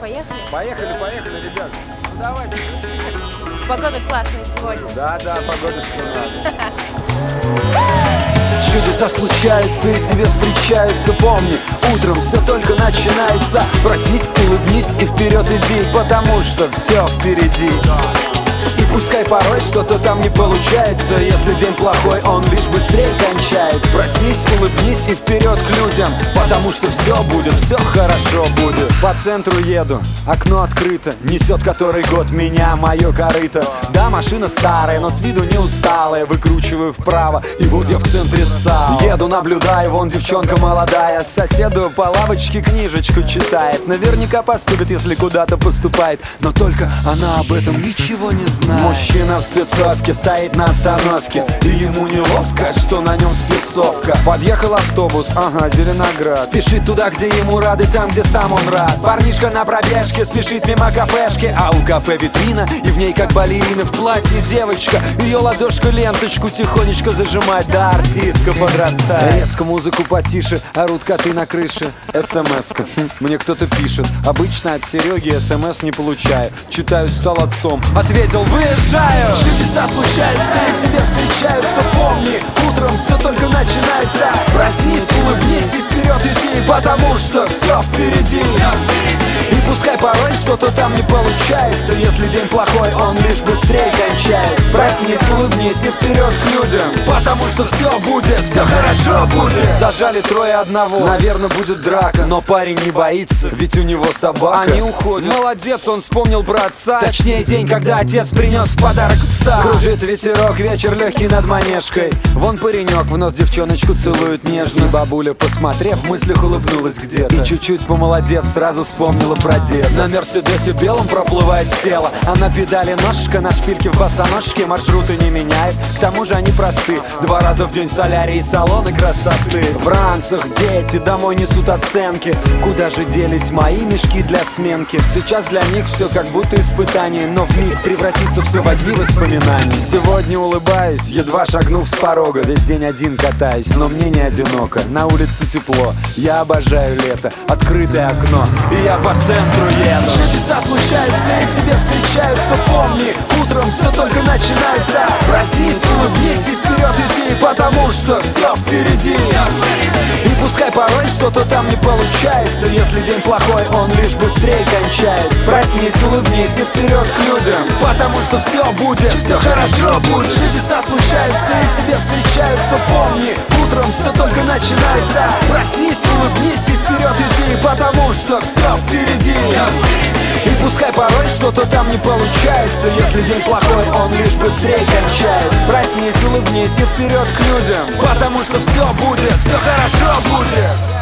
поехали? Поехали, ребят. Ну давайте. Погода классная сегодня. Да, погода что надо. Чудеса случаются и тебе встречаются. Помни, утром все только начинается. Проснись, улыбнись и вперед иди, потому что все впереди. И пускай порой что-то там не получается, если день плохой, он лишь быстрее кончает. Проснись, улыбнись и вперед к людям, потому что все будет, все хорошо будет. По центру еду, окно открыто, несет который год меня мое корыто. Да, машина старая, но с виду не усталая. Выкручиваю вправо, и вот я в центре ЦАО. Еду, наблюдаю, вон девчонка молодая, соседу по лавочке книжечку читает. Наверняка поступит, если куда-то поступает, но только она об этом ничего не знает. Мужчина в спецовке стоит на остановке, и ему неловко, что на нем спецовка. Подъехал автобус, ага, Зеленоград. Спешит туда, где ему рады, там, где сам он рад. Парнишка на пробежке спешит мимо кафешки, а у кафе витрина, и в ней как балерина в платье девочка. Ее ладошка ленточку тихонечко зажимает, да артистка подрастает. Резко музыку потише, орут коты на крыше. СМС-ка, мне кто-то пишет. Обычно от Сереги СМС не получаю. Читаю, стал отцом, ответил: выезжаю. Чудеса случаются и тебе встречаются. Помни, утром все только начинается. Проснись, улыбнись и вперед иди, потому что все впереди. И пускай порой что-то там не получается, если день плохой, он лишь быстрее кончается. Проснись, улыбнись и вперед к людям, потому что все будет, все хорошо будет. Зажали трое одного, наверное, будет драка, но парень не боится, ведь у него собака. Они уходят, молодец, он вспомнил про отца. Точнее, день, когда отец принес в подарок пса. Кружит ветерок, вечер легкий над манежкой. Вон паренек в нос девчоночку целует нежно. Бабуля, посмотрев, в мыслях улыбнулась где-то, и чуть-чуть помолодев, сразу вспомнила про деда. На Мерседесе белом проплывает тело, а на педали ножка, на шпильке в босоножке. Маршруты не меняет, к тому же они просты. 2 раза в день солярий и салоны красоты. В ранцах дети домой несут оценки. Куда же делись мои мешки для сменки? Сейчас для них все как будто испытание, но вмиг превратится все в одни воспоминания. Сегодня улыбаюсь, едва шагнув с порога. Весь день один катаюсь, но мне не одиноко. На улице тепло, я обожаю лето. Открытое окно, и я по центру еду. Чудеса случаются и тебе встречаются. Помни, утром все только начинается. Проснись, улыбнись и вперед иди, потому что все впереди. И пускай порой что-то там не получается, если день плохой, он лишь быстрее кончается. Проснись, улыбнись и вперед к людям, потому что все будет, все хорошо будет. Чудеса случаются и тебе встречаются. Помни, утром все только начинается. Проснись, улыбнись и вперед иди, потому что все впереди. И пускай порой что-то там не получается, если день плохой, он лишь быстрее кончается. Проснись, улыбнись и вперед к людям, потому что все будет, все хорошо будет.